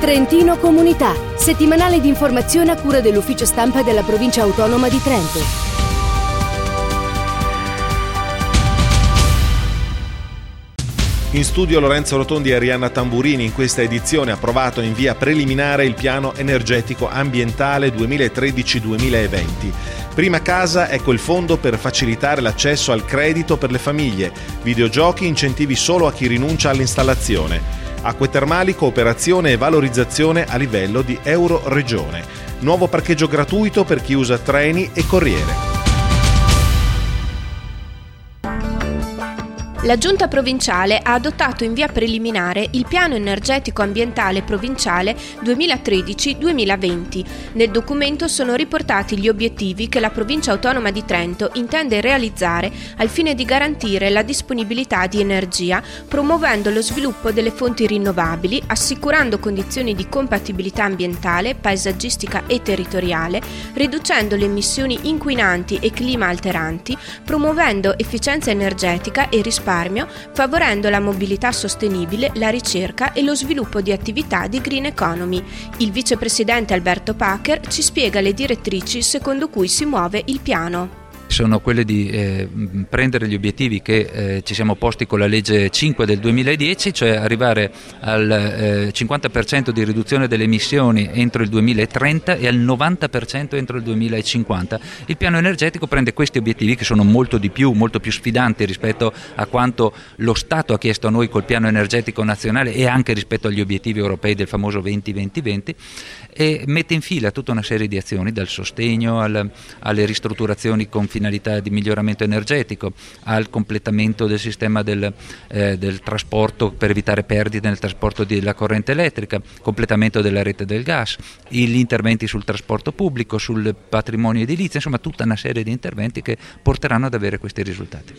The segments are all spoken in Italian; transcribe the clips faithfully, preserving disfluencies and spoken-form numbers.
Trentino Comunità, settimanale di informazione a cura dell'ufficio stampa della Provincia Autonoma di Trento. In studio Lorenzo Rotondi e Arianna Tamburini. In questa edizione approvato in via preliminare il piano energetico ambientale duemilatredici duemilaventi. Prima casa, ecco il fondo per facilitare l'accesso al credito per le famiglie. Videogiochi, incentivi solo a chi rinuncia all'installazione. Acque termali, cooperazione e valorizzazione a livello di Euroregione. Nuovo parcheggio gratuito per chi usa treni e corriere. La Giunta provinciale ha adottato in via preliminare il piano energetico ambientale provinciale duemilatredici duemilaventi. Nel documento sono riportati gli obiettivi che la Provincia Autonoma di Trento intende realizzare al fine di garantire la disponibilità di energia, promuovendo lo sviluppo delle fonti rinnovabili, assicurando condizioni di compatibilità ambientale, paesaggistica e territoriale, riducendo le emissioni inquinanti e clima alteranti, promuovendo efficienza energetica e risparmio, favorendo la mobilità sostenibile, la ricerca e lo sviluppo di attività di green economy. Il vicepresidente Alberto Pacher ci spiega le direttrici secondo cui si muove il piano. Sono quelle di eh, prendere gli obiettivi che eh, ci siamo posti con la legge cinque del duemiladieci, cioè arrivare al eh, cinquanta per cento di riduzione delle emissioni entro il duemilatrenta e al novanta per cento entro il duemilacinquanta. Il piano energetico prende questi obiettivi, che sono molto di più, molto più sfidanti rispetto a quanto lo Stato ha chiesto a noi col piano energetico nazionale e anche rispetto agli obiettivi europei del famoso venti venti venti, e mette in fila tutta una serie di azioni, dal sostegno al, alle ristrutturazioni con finalità di miglioramento energetico, al completamento del sistema del, eh, del trasporto per evitare perdite nel trasporto della corrente elettrica, completamento della rete del gas, gli interventi sul trasporto pubblico, sul patrimonio edilizio, insomma tutta una serie di interventi che porteranno ad avere questi risultati.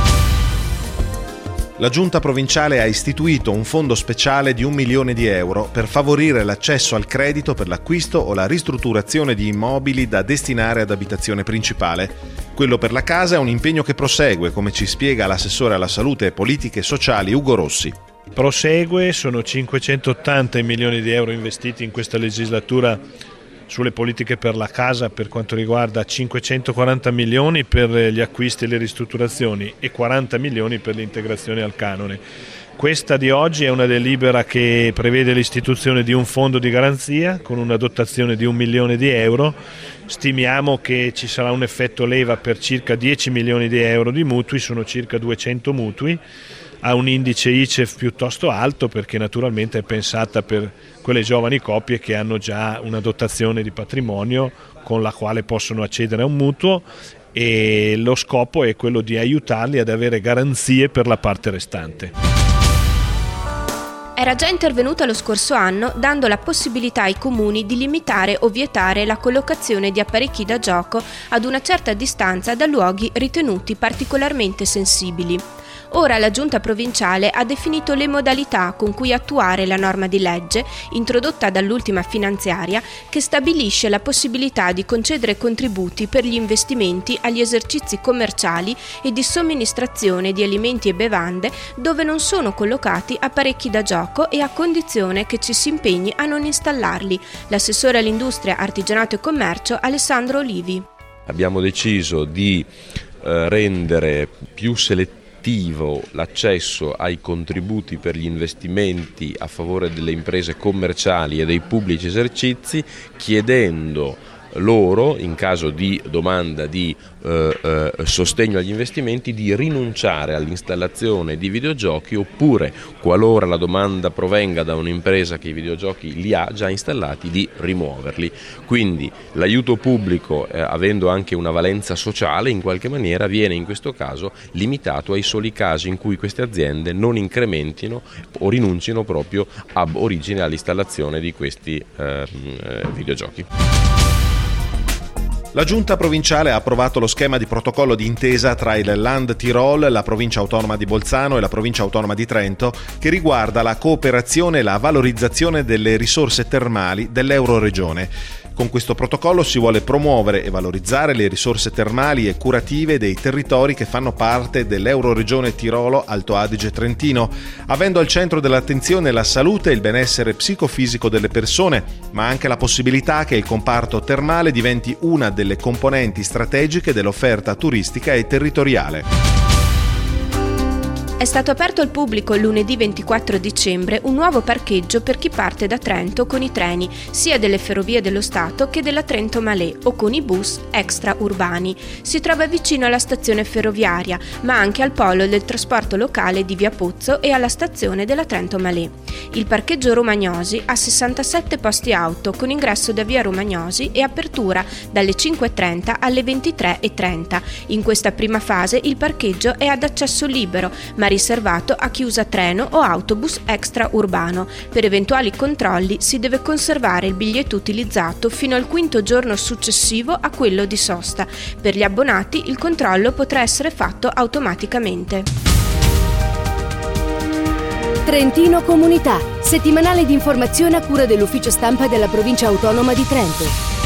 La Giunta provinciale ha istituito un fondo speciale di un milione di euro per favorire l'accesso al credito per l'acquisto o la ristrutturazione di immobili da destinare ad abitazione principale. Quello per la casa è un impegno che prosegue, come ci spiega l'assessore alla salute e politiche sociali Ugo Rossi. Prosegue, sono cinquecentottanta i milioni di euro investiti in questa legislatura sulle politiche per la casa, per quanto riguarda cinquecentoquaranta milioni per gli acquisti e le ristrutturazioni e quaranta milioni per l'integrazione al canone. Questa di oggi è una delibera che prevede l'istituzione di un fondo di garanzia con una dotazione di un milione di euro. Stimiamo che ci sarà un effetto leva per circa dieci milioni di euro di mutui, sono circa duecento mutui, ha un indice I C E F piuttosto alto perché naturalmente è pensata per quelle giovani coppie che hanno già una dotazione di patrimonio con la quale possono accedere a un mutuo, e lo scopo è quello di aiutarli ad avere garanzie per la parte restante. Era già intervenuta lo scorso anno dando la possibilità ai comuni di limitare o vietare la collocazione di apparecchi da gioco ad una certa distanza da luoghi ritenuti particolarmente sensibili. Ora la Giunta provinciale ha definito le modalità con cui attuare la norma di legge, introdotta dall'ultima finanziaria, che stabilisce la possibilità di concedere contributi per gli investimenti agli esercizi commerciali e di somministrazione di alimenti e bevande dove non sono collocati apparecchi da gioco e a condizione che ci si impegni a non installarli. L'assessore all'industria, artigianato e commercio Alessandro Olivi. Abbiamo deciso di eh, rendere più selettivo l'accesso ai contributi per gli investimenti a favore delle imprese commerciali e dei pubblici esercizi, chiedendo loro, in caso di domanda di eh, eh, sostegno agli investimenti, di rinunciare all'installazione di videogiochi, oppure, qualora la domanda provenga da un'impresa che i videogiochi li ha già installati, di rimuoverli. Quindi l'aiuto pubblico, eh, avendo anche una valenza sociale, in qualche maniera viene in questo caso limitato ai soli casi in cui queste aziende non incrementino o rinuncino proprio ab origine all'installazione di questi eh, eh, videogiochi. La Giunta provinciale ha approvato lo schema di protocollo di intesa tra il Land Tirol, la Provincia Autonoma di Bolzano e la Provincia Autonoma di Trento, che riguarda la cooperazione e la valorizzazione delle risorse termali dell'Euroregione. Con questo protocollo si vuole promuovere e valorizzare le risorse termali e curative dei territori che fanno parte dell'Euroregione Tirolo Alto Adige Trentino, avendo al centro dell'attenzione la salute e il benessere psicofisico delle persone, ma anche la possibilità che il comparto termale diventi una delle componenti strategiche dell'offerta turistica e territoriale. È stato aperto al pubblico lunedì ventiquattro dicembre un nuovo parcheggio per chi parte da Trento con i treni, sia delle Ferrovie dello Stato che della Trento-Malé o con i bus extraurbani. Si trova vicino alla stazione ferroviaria, ma anche al polo del trasporto locale di Via Pozzo e alla stazione della Trento-Malé. Il parcheggio Romagnosi ha sessantasette posti auto con ingresso da Via Romagnosi e apertura dalle cinque e trenta alle ventitré e trenta. In questa prima fase il parcheggio è ad accesso libero, ma riservato a chi usa treno o autobus extraurbano. Per eventuali controlli si deve conservare il biglietto utilizzato fino al quinto giorno successivo a quello di sosta. Per gli abbonati il controllo potrà essere fatto automaticamente. Trentino Comunità, settimanale di informazione a cura dell'ufficio stampa della provincia autonoma di Trento.